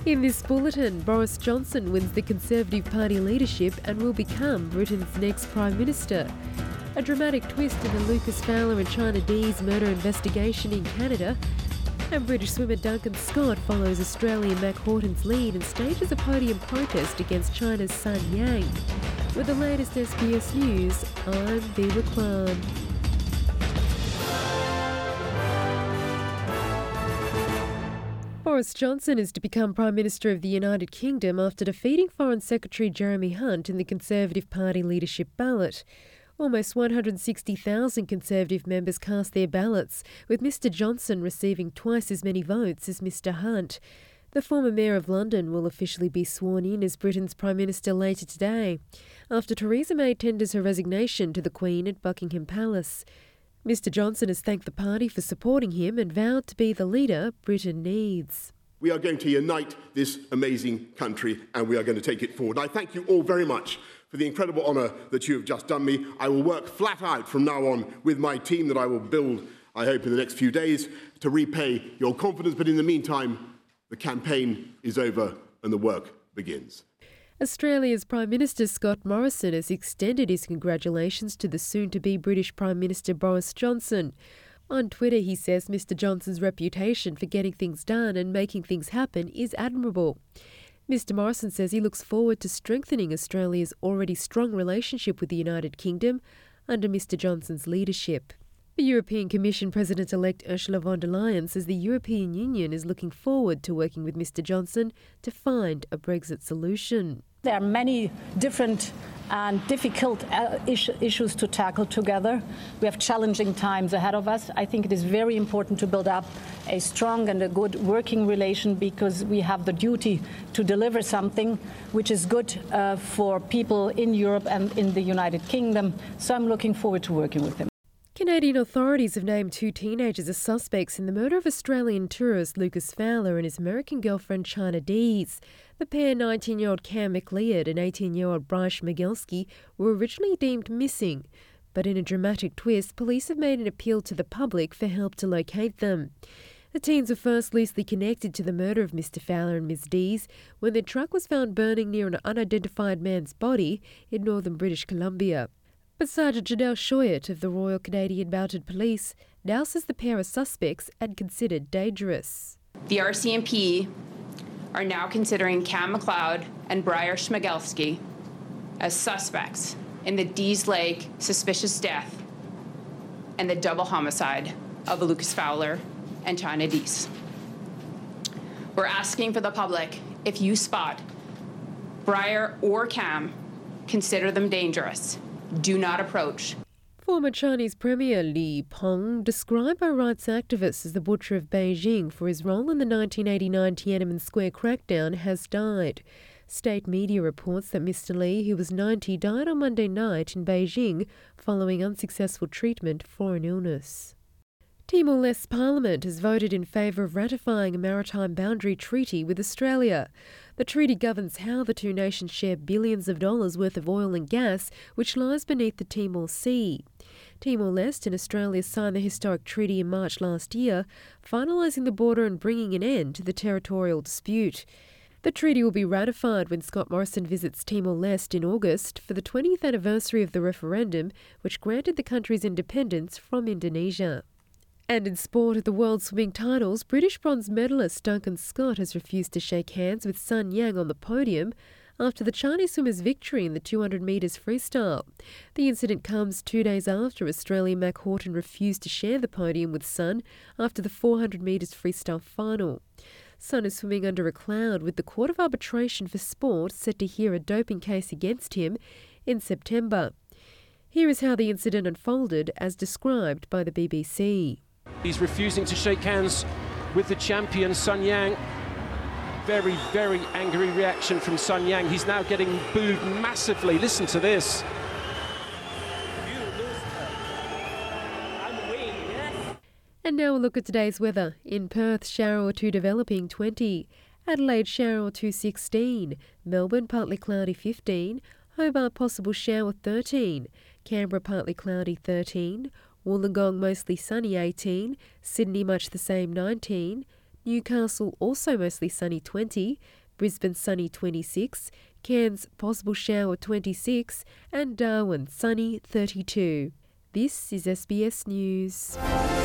In this bulletin, Boris Johnson wins the Conservative Party leadership and will become Britain's next Prime Minister. A dramatic twist in the Lucas Fowler and China D's murder investigation in Canada. And British swimmer Duncan Scott follows Australian Mac Horton's lead and stages a podium protest against China's Sun Yang. With the latest SBS News, I'm Viva Kwan. Boris Johnson is to become Prime Minister of the United Kingdom after defeating Foreign Secretary Jeremy Hunt in the Conservative Party leadership ballot. Almost 160,000 Conservative members cast their ballots, with Mr Johnson receiving twice as many votes as Mr Hunt. The former Mayor of London will officially be sworn in as Britain's Prime Minister later today, after Theresa May tenders her resignation to the Queen at Buckingham Palace. Mr Johnson has thanked the party for supporting him and vowed to be the leader Britain needs. We are going to unite this amazing country and we are going to take it forward. I thank you all very much for the incredible honour that you have just done me. I will work flat out from now on with my team that I will build, I hope, in the next few days to repay your confidence. But in the meantime, the campaign is over and the work begins. Australia's Prime Minister Scott Morrison has extended his congratulations to the soon-to-be British Prime Minister Boris Johnson. On Twitter, he says Mr Johnson's reputation for getting things done and making things happen is admirable. Mr Morrison says he looks forward to strengthening Australia's already strong relationship with the United Kingdom under Mr Johnson's leadership. The European Commission President-elect Ursula von der Leyen says the European Union is looking forward to working with Mr Johnson to find a Brexit solution. There are many different and difficult issues to tackle together. We have challenging times ahead of us. I think it is very important to build up a strong and a good working relation because we have the duty to deliver something which is good for people in Europe and in the United Kingdom. So I'm looking forward to working with him. Canadian authorities have named two teenagers as suspects in the murder of Australian tourist Lucas Fowler and his American girlfriend China D's. The pair, 19-year-old Cam McLeod and 18-year-old Bryce Schmiegelski, were originally deemed missing. But in a dramatic twist, police have made an appeal to the public for help to locate them. The teens were first loosely connected to the murder of Mr Fowler and Ms D's when their truck was found burning near an unidentified man's body in northern British Columbia. But Sergeant Janelle Shoyett of the Royal Canadian Mounted Police now says the pair are suspects and considered dangerous. The RCMP are now considering Cam McLeod and Briar Schmiegelski as suspects in the Dees Lake suspicious death and the double homicide of Lucas Fowler and China Dees. We're asking for the public, if you spot Briar or Cam, consider them dangerous. Do not approach. Former Chinese Premier Li Peng, described by rights activists as the butcher of Beijing for his role in the 1989 Tiananmen Square crackdown, has died. State media reports that Mr Li, who was 90, died on Monday night in Beijing following unsuccessful treatment for an illness. Timor-Leste Parliament has voted in favour of ratifying a maritime boundary treaty with Australia. The treaty governs how the two nations share billions of dollars worth of oil and gas, which lies beneath the Timor Sea. Timor-Leste and Australia signed the historic treaty in March last year, finalising the border and bringing an end to the territorial dispute. The treaty will be ratified when Scott Morrison visits Timor-Leste in August for the 20th anniversary of the referendum, which granted the country's independence from Indonesia. And in sport, at the World Swimming Titles, British bronze medalist Duncan Scott has refused to shake hands with Sun Yang on the podium after the Chinese swimmer's victory in the 200 metres freestyle. The incident comes 2 days after Australian Mac Horton refused to share the podium with Sun after the 400 metres freestyle final. Sun is swimming under a cloud, with the Court of Arbitration for Sport set to hear a doping case against him in September. Here is how the incident unfolded as described by the BBC. He's refusing to shake hands with the champion, Sun Yang. Very, very angry reaction from Sun Yang. He's now getting booed massively. Listen to this. And now a look at today's weather. In Perth, shower to developing 20. Adelaide, shower to 16. Melbourne, partly cloudy 15. Hobart, possible shower 13. Canberra, partly cloudy 13. Wollongong, mostly sunny 18. Sydney, much the same 19. Newcastle also mostly sunny 20, Brisbane sunny 26, Cairns possible shower 26 and Darwin sunny 32. This is SBS News.